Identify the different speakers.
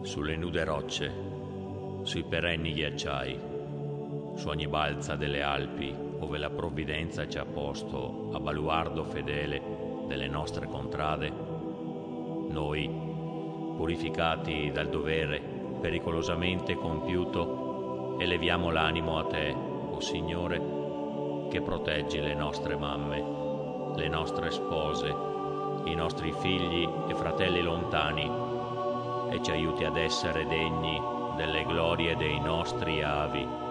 Speaker 1: sulle nude rocce, sui perenni ghiacciai, su ogni balza delle Alpi, ove la provvidenza ci ha posto a baluardo fedele delle nostre contrade, noi, purificati dal dovere pericolosamente compiuto, eleviamo l'animo a te, o Signore, che proteggi le nostre mamme, le nostre spose, i nostri figli e fratelli lontani, e ci aiuti ad essere degni delle glorie dei nostri avi.